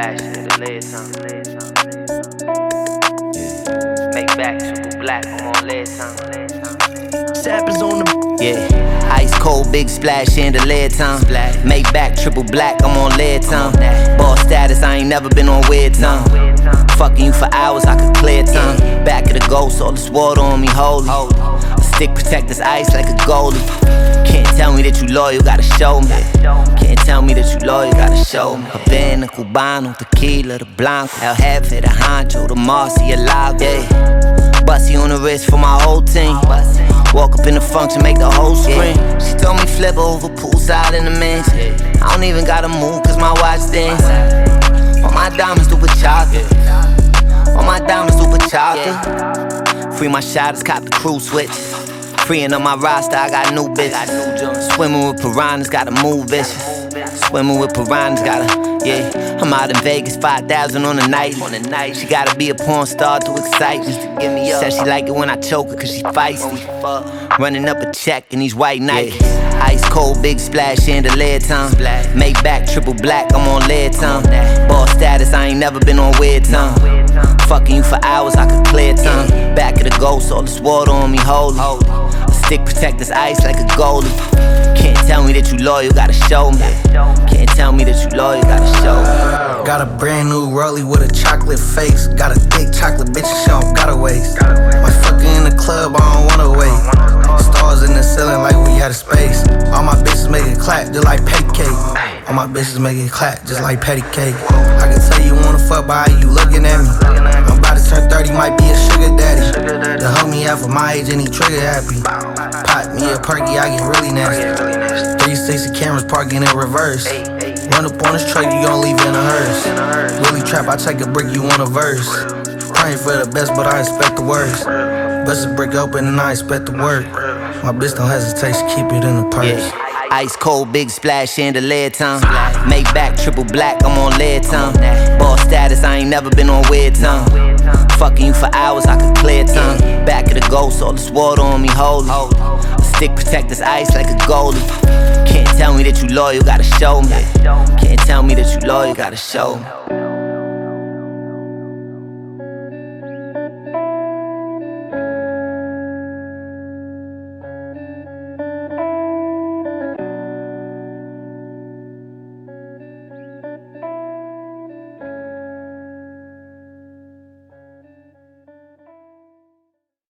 splash in the lead tongue. Make back triple black, I'm on lead tongue. Sappers on the Yeah, ice cold, big splash in the lead tongue. Make back triple black, I'm on lead tongue. Ball status, I ain't never been on weird tongue. Fucking you for hours, I could clear tongue. Back of the ghost, all this water on me holy. A stick protect this ice like a goalie. Can't tell me that you loyal, gotta show me. Can't tell me that you loyal, gotta show me. Havana, Cubano, tequila, the Blanco, El Jefe, the Honcho, the Marcy, alive, yeah. Bussy on the wrist for my whole team. Walk up in the function, make the whole screen. She told me flip over, poolside in the mansion. I don't even gotta move, cause my watch dance. All my diamonds do with chocolate. All my diamonds do with chocolate. Free my shotters, cop the crew switch. Freeing up my roster, I got new bitches. Swimming with piranhas, gotta move bitches. Swimming with piranhas, gotta, yeah. I'm out in Vegas, 5,000 on the night. She gotta be a porn star to excite me. Said she like it when I choke her, cause she feisty. Running up a check in these white Nikes. Ice cold, big splash in the lead tongue. Make back triple black, I'm on lead tongue. Ball status, I ain't never been on weird tongue. Fucking you for hours, I could clear tongue. Back of the ghost, all this water on me holy. A stick protect this ice like a goalie. Can't tell me that you loyal, gotta show me. Can't tell me that you loyal, gotta show me. Got a brand new rollie with a chocolate face. Got a thick chocolate bitch, she don't gotta waste. My fucker in the club, I don't wanna wait. Stars in the ceiling like we had a space. All my bitches make it clap just like patty cake. All my bitches make it clap just like patty cake. I can tell you wanna fuck by how you looking at me. I'm about to turn 30, might be a sugar daddy. The homie out for my age and he trigger happy. Pop me a perky, I get really nasty. 360 cameras parking in reverse. Run up on this truck, you gon' leave in a hearse. Really trap, I take a brick, you want a verse. Praying for the best, but I expect the worst. Bust a brick open and I expect the work. My bitch don't hesitate, she keep it in the purse. Ice cold, big splash in the lead tongue. Make back triple black, I'm on lead tongue. Ball status, I ain't never been on weird tongue. Fucking you for hours, I could clear tongue. Back of the ghost, all this water on me holy. A stick protect this ice like a goalie. Can't tell me that you loyal, gotta show me. Can't tell me that you loyal, gotta show me.